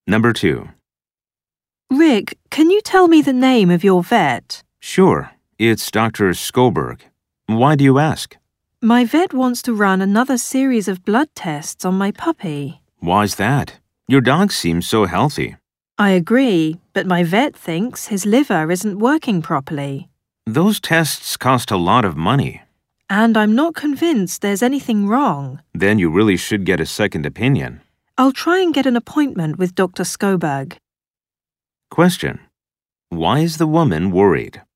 Number 2. Rick, can you tell me the name of your vet? Sure, it's Dr. Skoberg. Why do you ask? My vet wants to run another series of blood tests on my puppy. Why's that? Your dog seems so healthy. I agree, but my vet thinks his liver isn't working properly. Those tests cost a lot of money. And I'm not convinced there's anything wrong. Then you really should get a second opinion. I'll try and get an appointment with Dr. Skoberg. Question. Why is the woman worried?